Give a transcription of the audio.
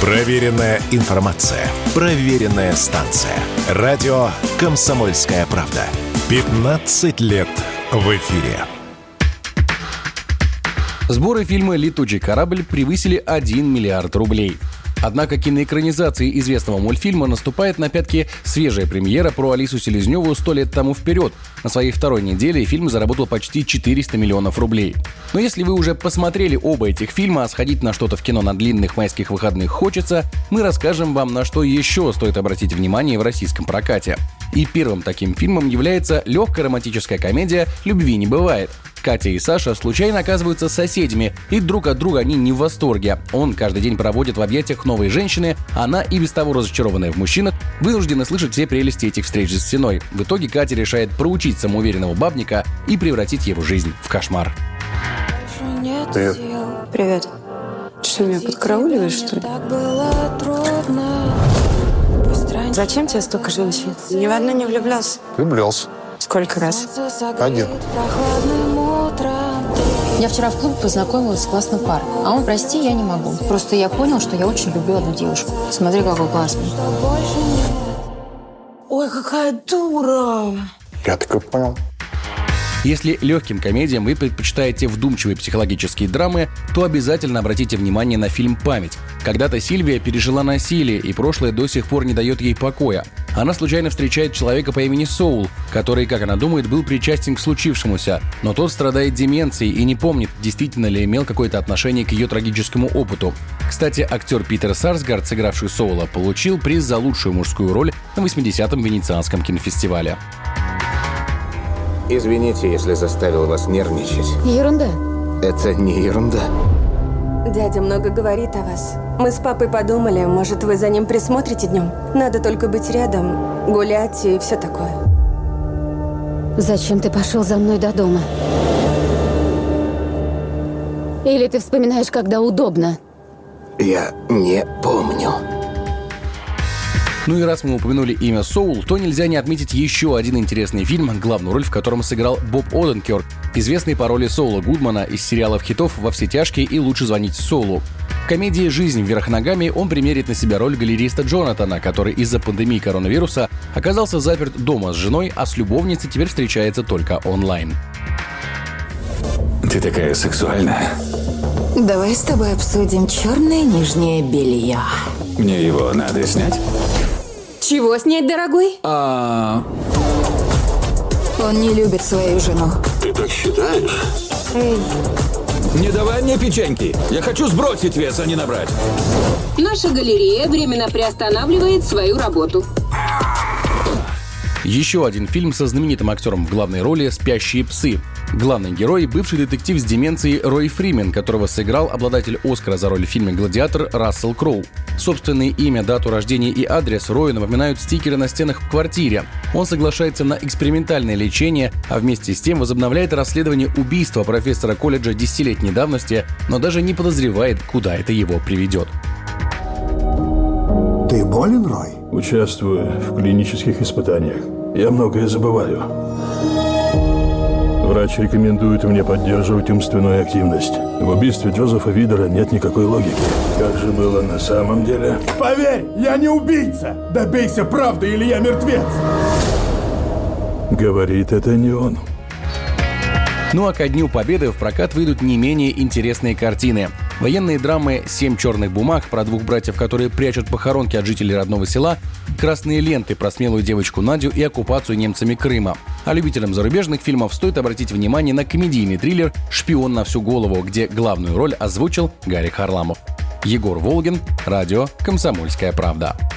Проверенная информация. Проверенная станция. Радио «Комсомольская правда». 15 лет в эфире. Сборы фильма «Летучий корабль» превысили 1 миллиард рублей. Однако киноэкранизации известного мультфильма наступает на пятки свежая премьера про Алису Селезневу 100 лет тому вперед. На своей второй неделе фильм заработал почти 400 миллионов рублей. Но если вы уже посмотрели оба этих фильма, а сходить на что-то в кино на длинных майских выходных хочется, мы расскажем вам, на что еще стоит обратить внимание в российском прокате. И первым таким фильмом является легкая романтическая комедия «Любви не бывает». Катя и Саша случайно оказываются соседями, и друг от друга они не в восторге. Он каждый день проводит в объятиях новой женщины, а она, и без того разочарованная в мужчинах, вынуждена слышать все прелести этих встреч за стеной. В итоге Катя решает проучить самоуверенного бабника и превратить его жизнь в кошмар. Привет. Привет. Что, меня подкарауливаешь, что ли? Зачем тебе столько женщин? Ни в одну не влюблялся. Влюблялся. Сколько раз? 1. Я вчера в клубе познакомилась с классным парнем. А он, прости, я не могу. Просто я понял, что я очень люблю одну девушку. Смотри, какой классный. Ой, какая дура! Я так и понял. Если легким комедиям вы предпочитаете вдумчивые психологические драмы, то обязательно обратите внимание на фильм «Память». Когда-то Сильвия пережила насилие, и прошлое до сих пор не дает ей покоя. Она случайно встречает человека по имени Соул, который, как она думает, был причастен к случившемуся. Но тот страдает деменцией и не помнит, действительно ли имел какое-то отношение к ее трагическому опыту. Кстати, актер Питер Сарсгард, сыгравший Соула, получил приз за лучшую мужскую роль на 80-м Венецианском кинофестивале. Извините, если заставил вас нервничать. Ерунда. Это не ерунда. Дядя много говорит о вас. Мы с папой подумали, может, вы за ним присмотрите днем? Надо только быть рядом, гулять и все такое. Зачем ты пошел за мной до дома? Или ты вспоминаешь, когда удобно? Я не помню. Ну и раз мы упомянули имя Соул, то нельзя не отметить еще один интересный фильм, главную роль в котором сыграл Боб Оденкерк, известный по роли Соула Гудмана из сериалов хитов «Во все тяжкие» и «Лучше звонить Соулу». В комедии «Жизнь вверх ногами» он примерит на себя роль галериста Джонатана, который из-за пандемии коронавируса оказался заперт дома с женой, а с любовницей теперь встречается только онлайн. Ты такая сексуальная. Давай с тобой обсудим черное нижнее белье. Мне его надо снять? Чего снять, дорогой? Он не любит свою жену. Ты так считаешь? Эй, Не давай мне печеньки. Я хочу сбросить вес, а не набрать. Наша галерея временно приостанавливает свою работу. Еще один фильм со знаменитым актером в главной роли «Спящие псы». Главный герой – бывший детектив с деменцией Рой Фримен, которого сыграл обладатель Оскара за роль в фильме «Гладиатор» Рассел Кроу. Собственное имя, дату рождения и адрес Рою напоминают стикеры на стенах в квартире. Он соглашается на экспериментальное лечение, а вместе с тем возобновляет расследование убийства профессора колледжа 10-летней давности, но даже не подозревает, куда это его приведет. Ты болен, Рой? Участвую в клинических испытаниях. Я многое забываю. Врач рекомендует мне поддерживать умственную активность. В убийстве Джозефа Видера нет никакой логики. Как же было на самом деле? Поверь, я не убийца! Добейся правды, или я мертвец! Говорит, это не он. Ну а ко Дню Победы в прокат выйдут не менее интересные картины. Военные драмы «7 черных бумаг» про двух братьев, которые прячут похоронки от жителей родного села, «Красные ленты» про смелую девочку Надю и оккупацию немцами Крыма. А любителям зарубежных фильмов стоит обратить внимание на комедийный триллер «Шпион на всю голову», где главную роль озвучил Гарик Харламов. Егор Волгин, радио «Комсомольская правда».